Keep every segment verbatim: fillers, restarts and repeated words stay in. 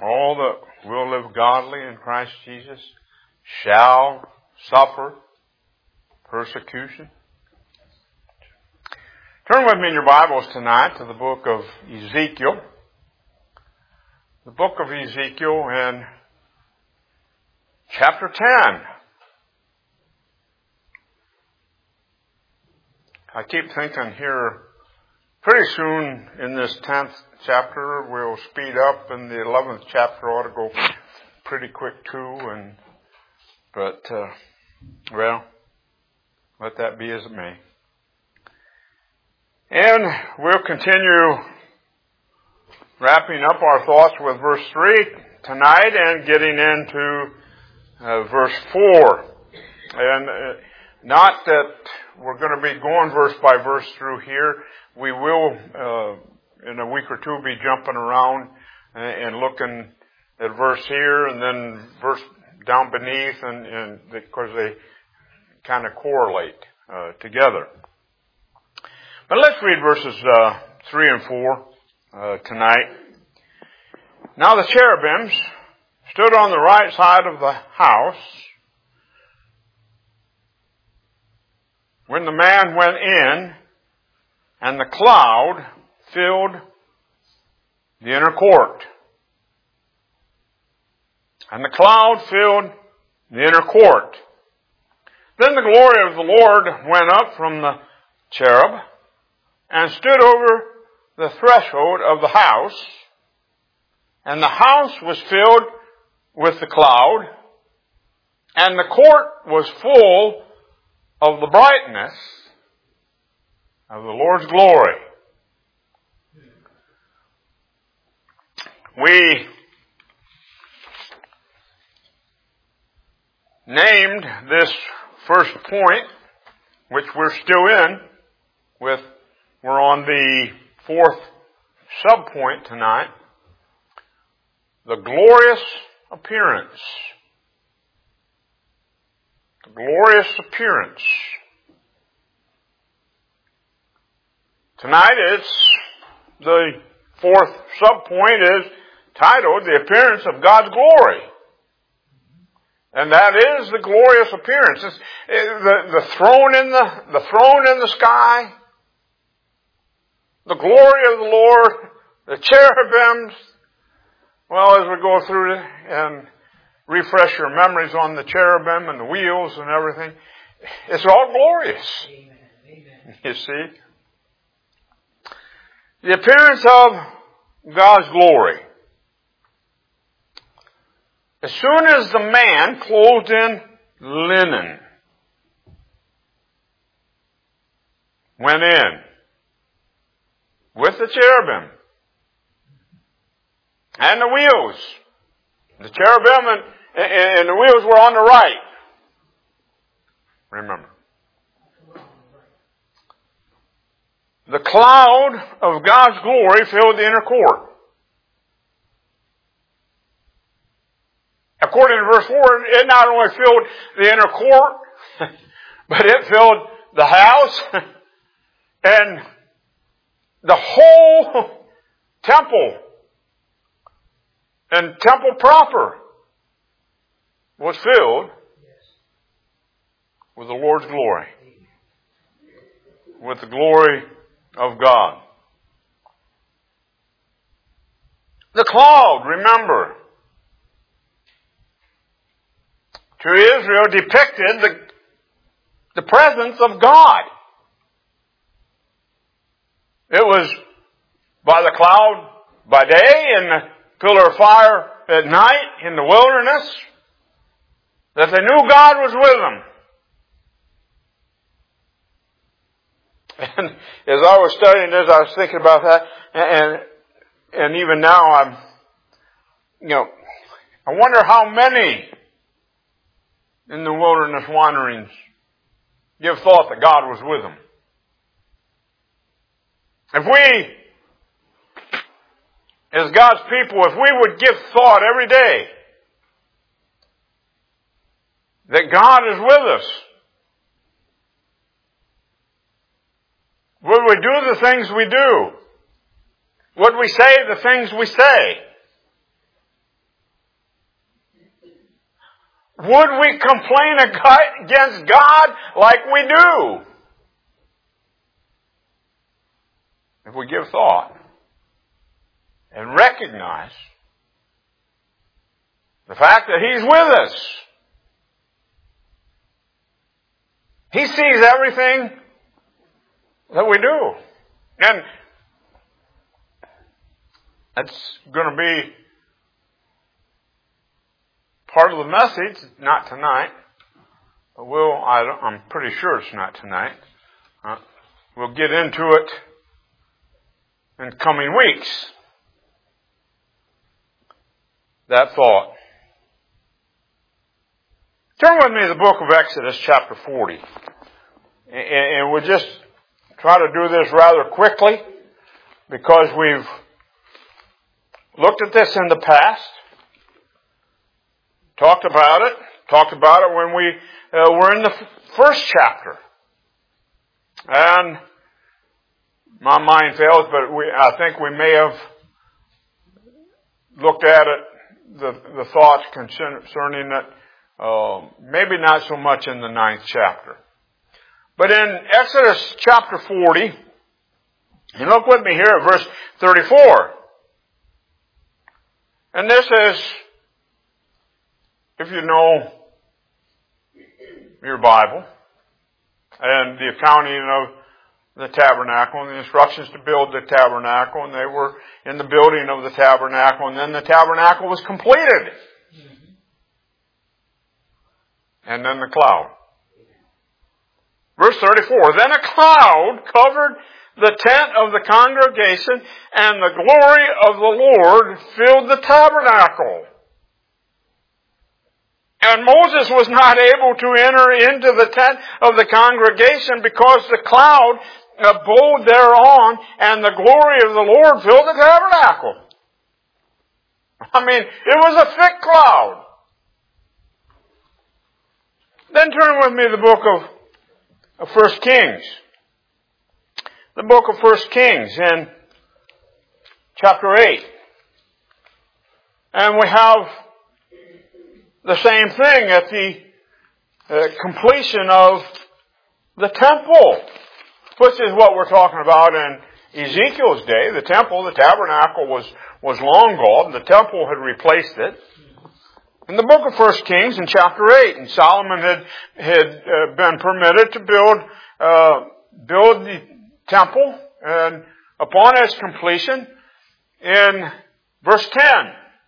all that will live godly in Christ Jesus shall suffer persecution. Turn with me in your Bibles tonight to the book of Ezekiel. The book of Ezekiel in chapter ten. I keep thinking here, pretty soon in this tenth chapter, we'll speed up, and the eleventh chapter ought to go pretty quick too. And but uh, well, let that be as it may. And we'll continue wrapping up our thoughts with verse three tonight and getting into uh, verse four. And uh, not that we're going to be going verse by verse through here. We will, uh, in a week or two, be jumping around and looking at verse here and then verse down beneath, and, and because they kind of correlate uh, together. But let's read verses uh, three and four uh, tonight. Now the cherubims stood on the right side of the house when the man went in, and the cloud filled the inner court. And the cloud filled the inner court. Then the glory of the Lord went up from the cherub and stood over the threshold of the house, and the house was filled with the cloud, and the court was full of the brightness of the Lord's glory. We named this first point, which we're still in, with we're on the fourth subpoint tonight, the glorious appearance. The glorious appearance. Tonight it's the fourth subpoint is titled The Appearance of God's Glory. And that is the glorious appearance. It's the, the throne in the, the throne in the sky, the glory of the Lord, the cherubims. Well, as we go through it and refresh your memories on the cherubim and the wheels and everything, it's all glorious. Amen. Amen. You see? The appearance of God's glory. As soon as the man clothed in linen went in with the cherubim and the wheels, the cherubim and, and the wheels were on the right. Remember. The cloud of God's glory filled the inner court. According to verse four, it not only filled the inner court, but it filled the house and the whole temple. And temple proper was filled with the Lord's glory. With the glory of God. The cloud, remember, to Israel depicted the, the presence of God. It was by the cloud by day and the pillar of fire at night in the wilderness that they knew God was with them. And as I was studying this, I was thinking about that, and and even now I'm, you know, I wonder how many in the wilderness wanderings give thought that God was with them. If we, as God's people, if we would give thought every day that God is with us, would we do the things we do? Would we say the things we say? would we complain against God like we do? If we give thought and recognize the fact that He's with us. He sees everything that we do. And that's going to be part of the message, not tonight. We'll, I don't, I'm pretty sure it's not tonight. Uh, we'll get into it in coming weeks. That thought. Turn with me to the book of Exodus, chapter forty. And we'll just try to do this rather quickly because we've looked at this in the past, talked about it, talked about it when we uh, were in the f- first chapter. And my mind fails, but we, I think we may have looked at it, the, the thoughts concerning it, uh, maybe not so much in the ninth chapter. But in Exodus chapter forty, and look with me here at verse thirty-four. And this is, if you know your Bible, and the accounting of the tabernacle and the instructions to build the tabernacle, and they were in the building of the tabernacle, and then the tabernacle was completed. And then the cloud. Verse thirty-four, then a cloud covered the tent of the congregation, and the glory of the Lord filled the tabernacle. And Moses was not able to enter into the tent of the congregation because the cloud abode thereon, and the glory of the Lord filled the tabernacle. I mean, it was a thick cloud. Then turn with me to the book of, of First Kings. The book of First Kings in chapter eight. And we have the same thing at the uh, completion of the temple, which is what we're talking about in Ezekiel's day. The temple, the tabernacle was, was long gone. The temple had replaced it. In the book of First Kings in chapter eight, and Solomon had, had uh, been permitted to build, uh, build the temple, and upon its completion, in verse ten,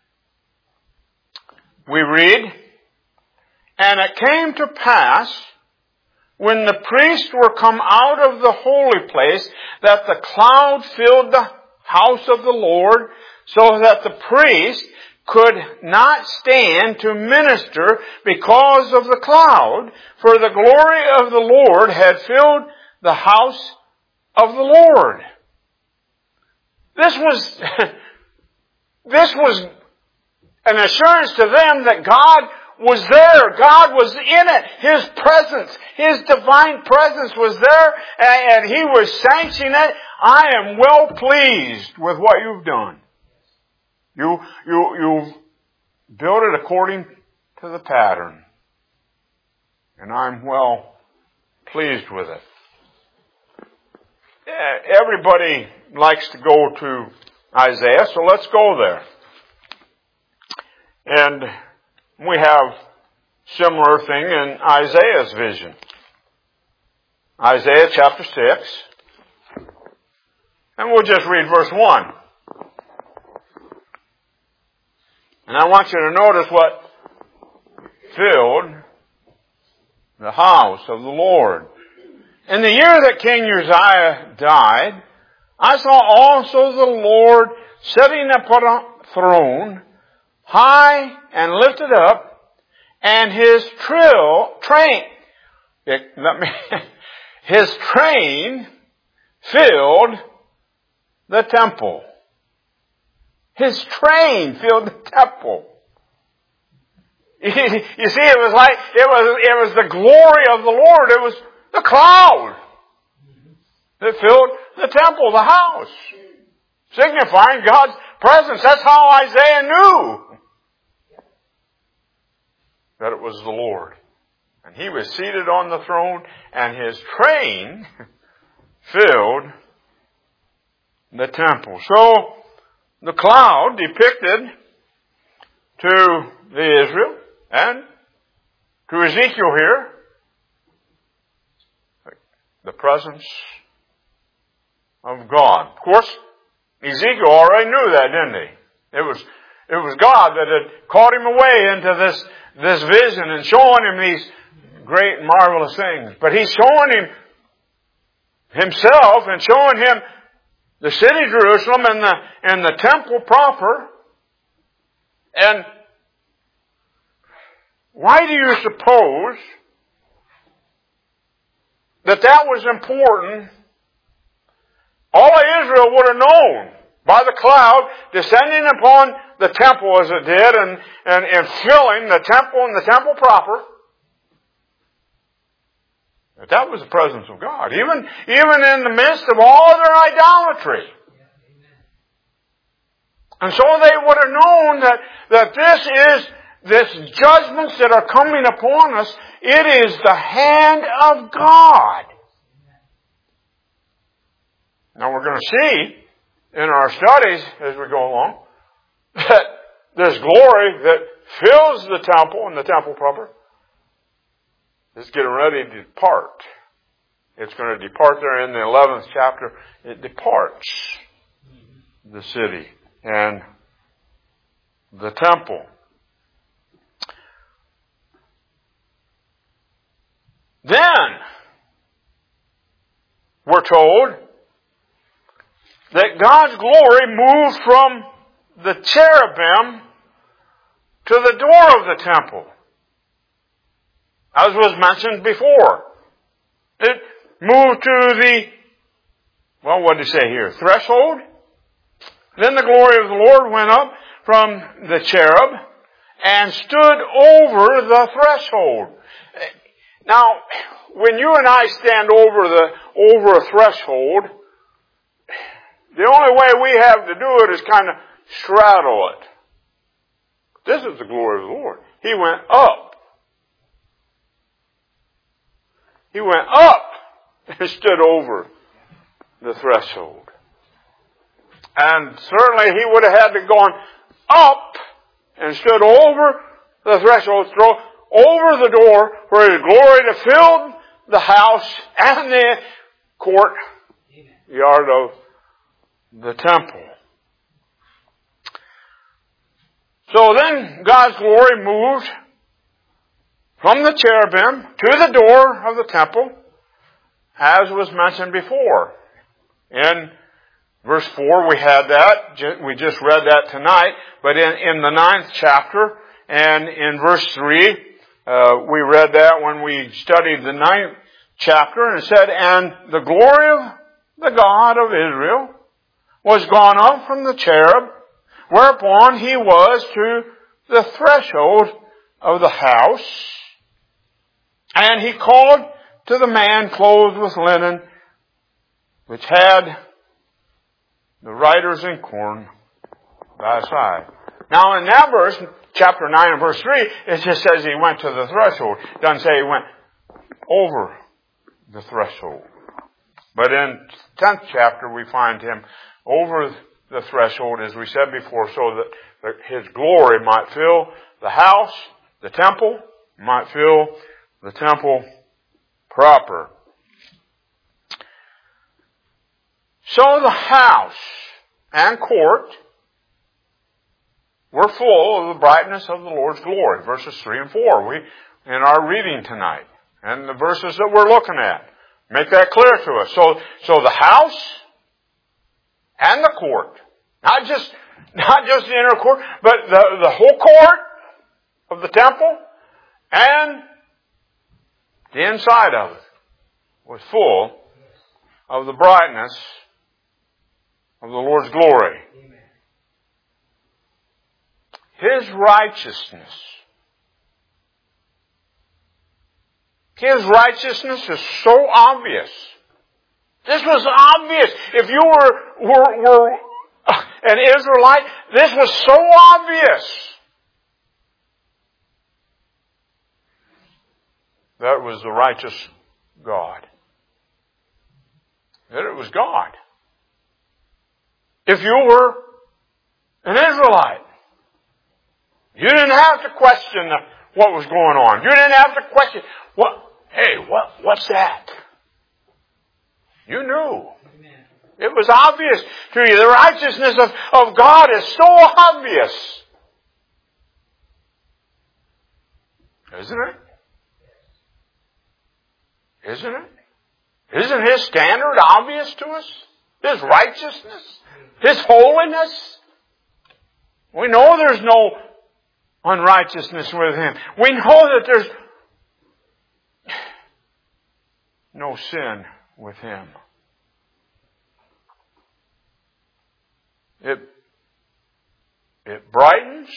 we read, and it came to pass, when the priests were come out of the holy place, that the cloud filled the house of the Lord, so that the priest could not stand to minister because of the cloud, for the glory of the Lord had filled the house of the Lord. This was, this was an assurance to them that God was there. God was in it. His presence, His divine presence was there, and He was sanctioning it. I am well pleased with what you've done. You, you, you built it according to the pattern. And I'm well pleased with it. Everybody likes to go to Isaiah, so let's go there. And we have similar thing in Isaiah's vision. Isaiah chapter six. And we'll just read verse one. And I want you to notice what filled the house of the Lord. In the year that King Uzziah died, I saw also the Lord sitting upon a throne, high and lifted up, and his trill, train, it, let me, his train filled the temple. His train filled the temple. You see, it was like, it was, it was the glory of the Lord. It was the cloud that filled the temple, the house, signifying God's presence. That's how Isaiah knew. that it was the Lord. And He was seated on the throne, and His train filled the temple. So, the cloud depicted to the Israel and to Ezekiel here the presence of God. Of course, Ezekiel already knew that, didn't he? It was, it was God that had caught him away into this, this vision and showing him these great and marvelous things. But He's showing him Himself and showing him the city Jerusalem and the, and the temple proper. And why do you suppose that that was important? All of Israel would have known by the cloud descending upon the temple as it did and, and, and filling the temple and the temple proper. That that was the presence of God. Even, even in the midst of all their idolatry. And so they would have known that, that this is, this judgments that are coming upon us, it is the hand of God. Now we're going to see in our studies as we go along that this glory that fills the temple and the temple proper is getting ready to depart. It's going to depart there in the eleventh chapter. It departs the city and the temple. Then we're told that God's glory moved from the cherubim to the door of the temple, as was mentioned before. It moved to the, well, what did he say here? Threshold. Then the glory of the Lord went up from the cherub and stood over the threshold. Now, when you and I stand over the over a threshold, the only way we have to do it is kind of straddle it. This is the glory of the Lord. He went up. He went up and stood over the threshold. And certainly he would have had to gone up and stood over the threshold, throw over the door for His glory to fill the house and the court yard of the temple. So then God's glory moved from the cherubim to the door of the temple, as was mentioned before. In verse four we had that. We just read that tonight. But in, in the ninth chapter and in verse three, uh, we read that when we studied the ninth chapter, and it said, "And the glory of the God of Israel was gone up from the cherub, whereupon He was to the threshold of the house. And He called to the man clothed with linen, which had the writer's inkhorn by his side." Now in that verse, chapter nine and verse three, it just says He went to the threshold. It doesn't say He went over the threshold. But in tenth chapter we find Him over the threshold, as we said before, so that His glory might fill the house, the temple, might fill the temple proper. So the house and court were full of the brightness of the Lord's glory. Verses three and four we in our reading tonight. And the verses that we're looking at make that clear to us. So, so the house and the court, not just, not just the inner court, but the, the whole court of the temple and the inside of it was full of the brightness of the Lord's glory. Amen. His righteousness. His righteousness is so obvious. This was obvious. If you were, were, were an Israelite, this was so obvious. that it was the righteous God. That it was God. If you were an Israelite, you didn't have to question what was going on. You didn't have to question, what, hey, what, what's that? You knew. It was obvious to you. The righteousness of, of God is so obvious. Isn't it? Isn't it? Isn't His standard obvious to us? His righteousness? His holiness? We know there's no unrighteousness with Him. We know that there's no sin with Him. It, it brightens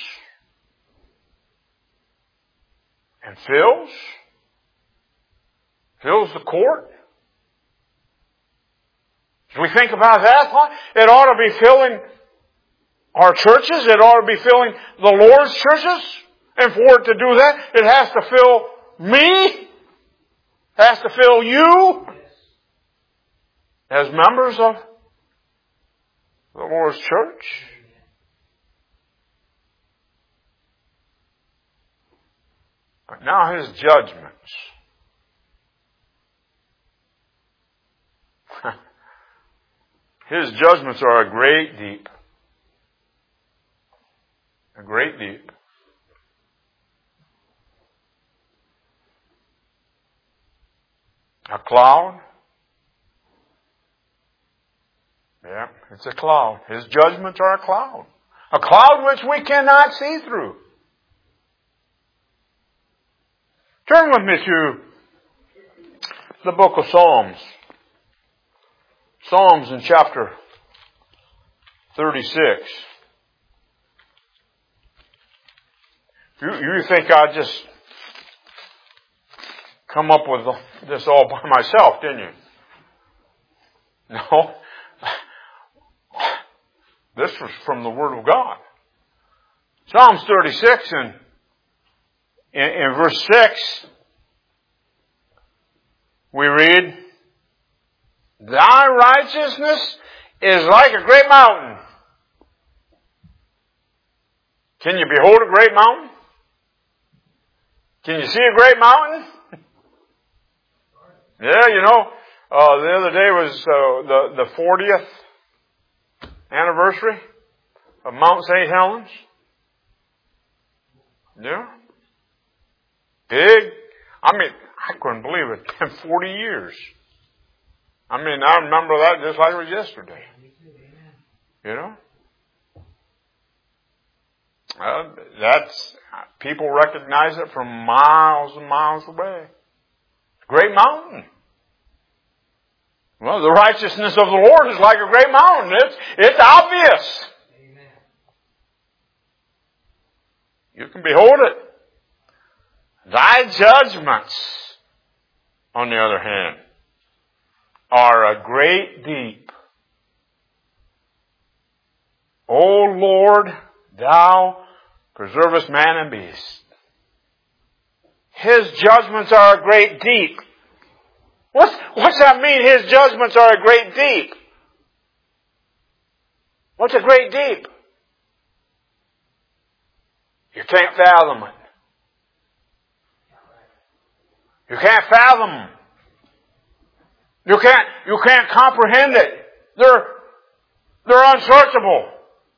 and fills, fills the court. As we think about that, it ought to be filling our churches. It ought to be filling the Lord's churches. And for it to do that, it has to fill me. It has to fill you as members of the Lord's church. But now His judgments. His judgments are a great deep. A great deep. A cloud. Yeah, it's a cloud. His judgments are a cloud. A cloud which we cannot see through. Turn with me to the book of Psalms. Psalms in chapter thirty-six. You, you think I just come up with this all by myself, didn't you? No. This was from the Word of God. Psalms thirty-six and in, in verse six, we read, Thy righteousness is like a great mountain. Can you behold a great mountain? Can you see a great mountain? Yeah, you know, uh, the other day was uh, the, the fortieth anniversary of Mount Saint Helens. Yeah. Big. I mean, I couldn't believe it. It's been forty years. I mean, I remember that just like it was yesterday. You know? Uh, that's, people recognize it from miles and miles away. Great mountain. Well, the righteousness of the Lord is like a great mountain. It's, it's obvious. Amen. You can behold it. Thy judgments, on the other hand, are a great deep. O Lord, Thou preservest man and beast. His judgments are a great deep. What's, what's that mean? His judgments are a great deep. What's a great deep? You can't fathom it. You can't fathom them. You can't, you can't comprehend it. They're, they're unsearchable.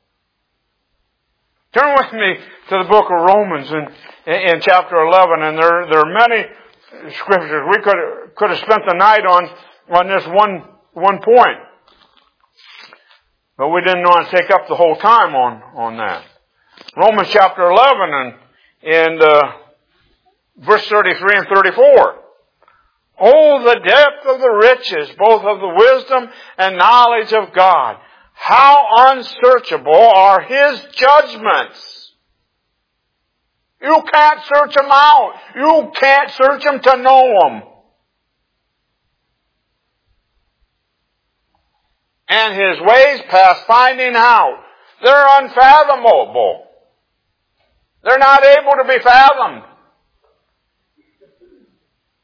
Turn with me to the book of Romans in, in, in chapter eleven, and there, there are many scriptures. We could, could have spent the night on, on this one, one point. But we didn't want to take up the whole time on, on that. Romans chapter eleven and, and, uh, verse thirty-three and thirty-four. Oh, the depth of the riches, both of the wisdom and knowledge of God. How unsearchable are His judgments. You can't search them out. You can't search them to know them. And His ways past finding out. They're unfathomable. They're not able to be fathomed.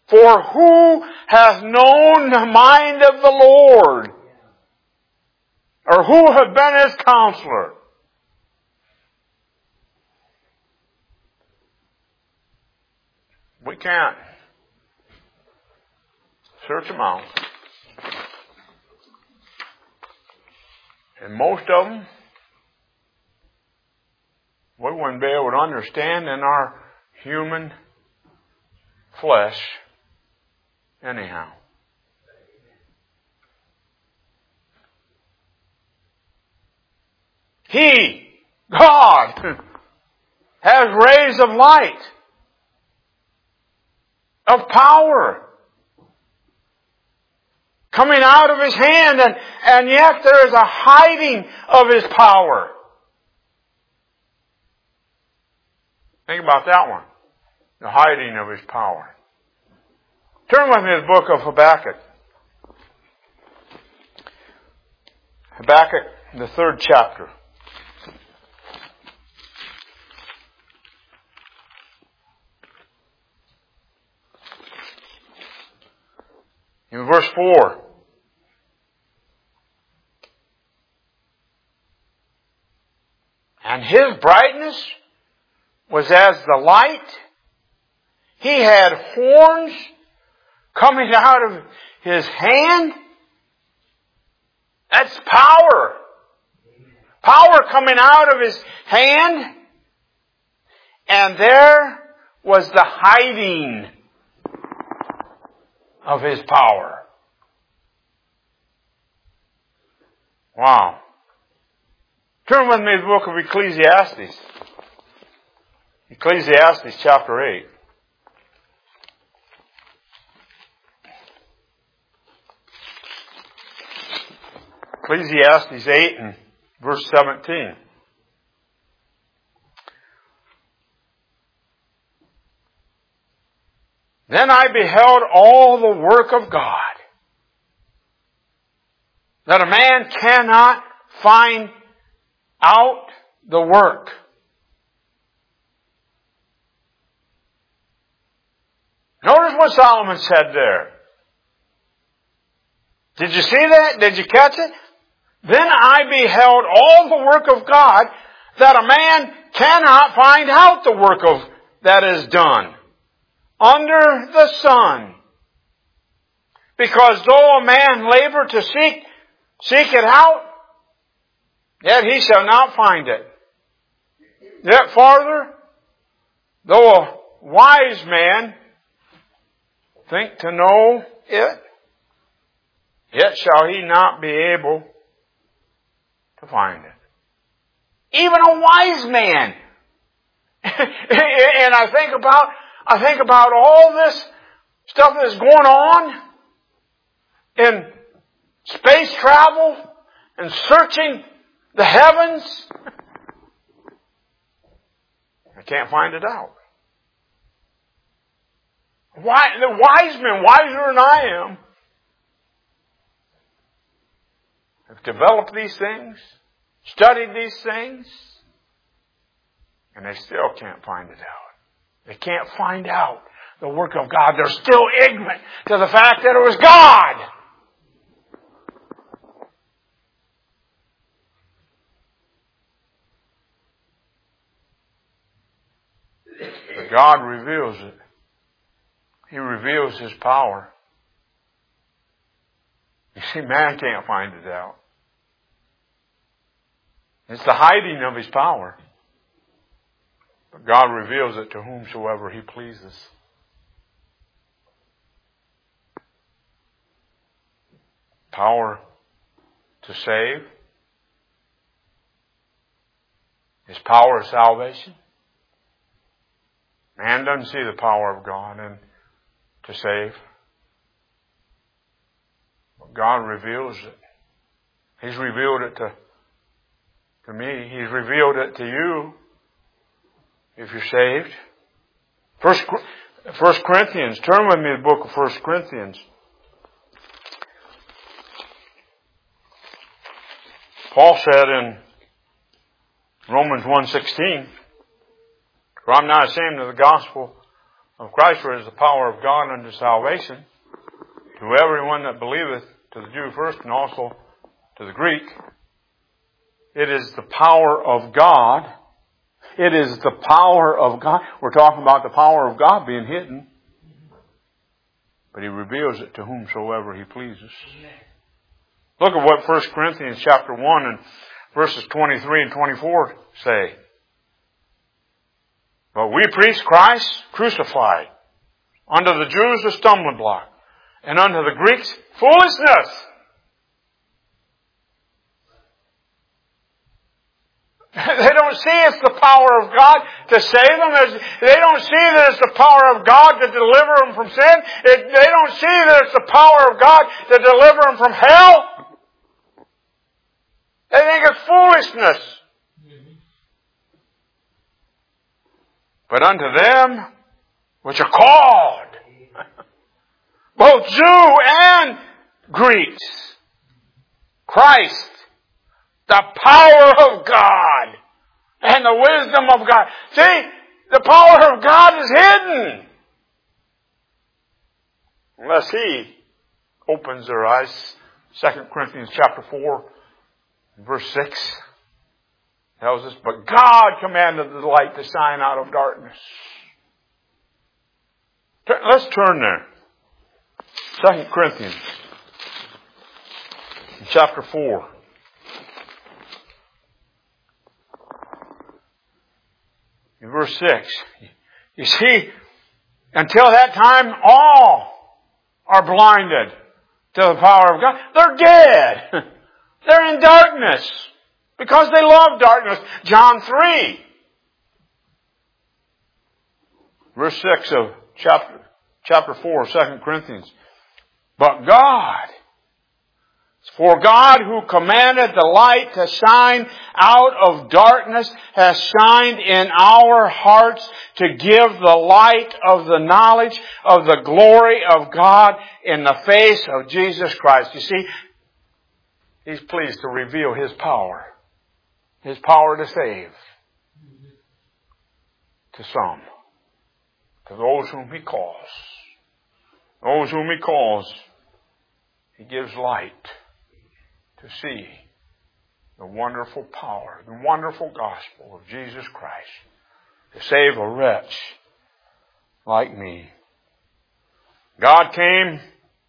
For who hath known the mind of the Lord? Or who hath been His counselor? We can't search them out. And most of them, we wouldn't be able to understand in our human flesh anyhow. He, God, has rays of light, of power, coming out of His hand, and, and yet there is a hiding of His power. Think about that one. The hiding of His power. Turn with me to the book of Habakkuk. Habakkuk, the third chapter. In verse four. And His brightness was as the light. He had horns coming out of His hand. That's power. Power coming out of His hand. And there was the hiding of His power. Wow. Turn with me to the book of Ecclesiastes. Ecclesiastes chapter eight. Ecclesiastes eight and verse seventeen. Then I beheld all the work of God, that a man cannot find out the work. Notice what Solomon said there. Did you see that? Did you catch it? Then I beheld all the work of God, that a man cannot find out the work of that is done under the sun. Because though a man labor to seek, seek it out, yet he shall not find it. Yet farther, though a wise man think to know it, yet shall he not be able to find it. Even a wise man. And I think about, I think about all this stuff that's going on in space travel and searching the heavens. I can't find it out. Why, the wise men, wiser than I am, have developed these things, studied these things, and they still can't find it out. They can't find out the work of God. They're still ignorant to the fact that it was God. But God reveals it. He reveals His power. You see, man can't find it out. It's the hiding of His power. But God reveals it to whomsoever He pleases. Power to save. His power of salvation. Man doesn't see the power of God and to save. But God reveals it. He's revealed it to, to me. He's revealed it to you if you're saved. First, First Corinthians. Turn with me to the book of First Corinthians. Paul said in Romans one sixteen, for I'm not ashamed of the gospel, of Christ, for it is the power of God unto salvation to everyone that believeth, to the Jew first and also to the Greek. It is the power of God. It is the power of God. We're talking about the power of God being hidden. But He reveals it to whomsoever He pleases. Look at what First Corinthians chapter one and verses twenty-three and twenty-four say. But we preach Christ crucified, unto the Jews a stumbling block, and unto the Greeks foolishness. They don't see it's the power of God to save them. They don't see that it's the power of God to deliver them from sin. It, they don't see that it's the power of God to deliver them from hell. They think it's foolishness. But unto them which are called, both Jew and Greeks, Christ, the power of God and the wisdom of God. See, the power of God is hidden. Unless He opens their eyes. Second Corinthians chapter four, verse six tells us, but God commanded the light to shine out of darkness. Let's turn there. Second Corinthians chapter four. In verse six, you see, until that time, all are blinded to the power of God. They're dead. They're in darkness because they love darkness. John three, verse six of chapter, chapter four of Second Corinthians. But God, for God who commanded the light to shine out of darkness has shined in our hearts to give the light of the knowledge of the glory of God in the face of Jesus Christ. You see, He's pleased to reveal His power. His power to save. To some. To those whom He calls. Those whom He calls, He gives light to see the wonderful power, the wonderful gospel of Jesus Christ to save a wretch like me. God came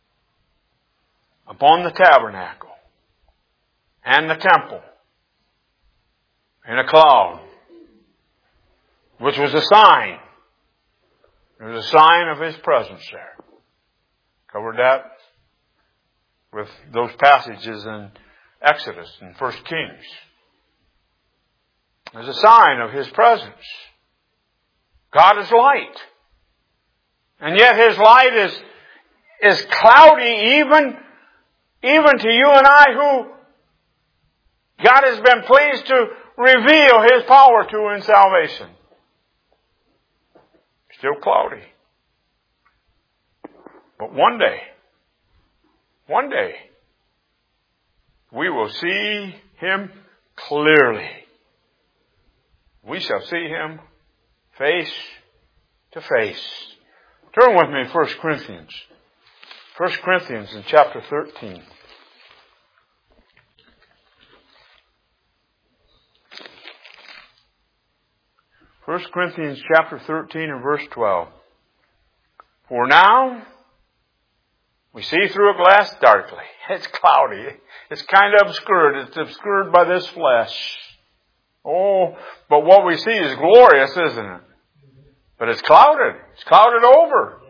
upon the tabernacle and the temple in a cloud, which was a sign. It was a sign of His presence there. Covered that with those passages in Exodus and First Kings. There's a sign of His presence. God is light. And yet His light is, is cloudy even, even to you and I who God has been pleased to reveal His power to in salvation. Still cloudy. But one day, One day, we will see Him clearly. We shall see Him face to face. Turn with me to First Corinthians. First Corinthians in chapter thirteen. First Corinthians chapter thirteen and verse twelve. For now, we see through a glass darkly. It's cloudy. It's kind of obscured. It's obscured by this flesh. Oh, but what we see is glorious, isn't it? But it's clouded. It's clouded over.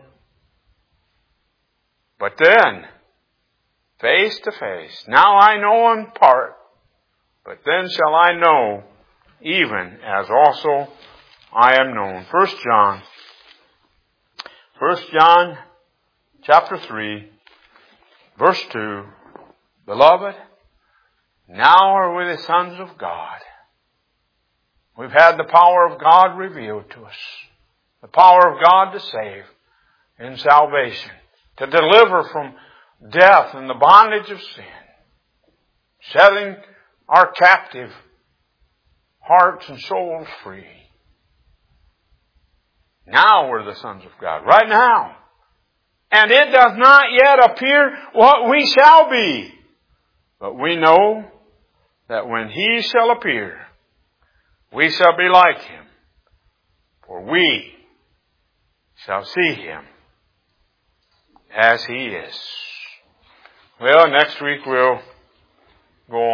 But then, face to face. Now I know in part, but then shall I know, even as also I am known. First John. First John chapter three, verse two. Beloved, now are we the sons of God. We've had the power of God revealed to us. The power of God to save in salvation. To deliver from death and the bondage of sin. Setting our captive hearts and souls free. Now we're the sons of God. Right now. And it does not yet appear what we shall be. But we know that when He shall appear, we shall be like Him. For we shall see Him as He is. Well, next week we'll go on.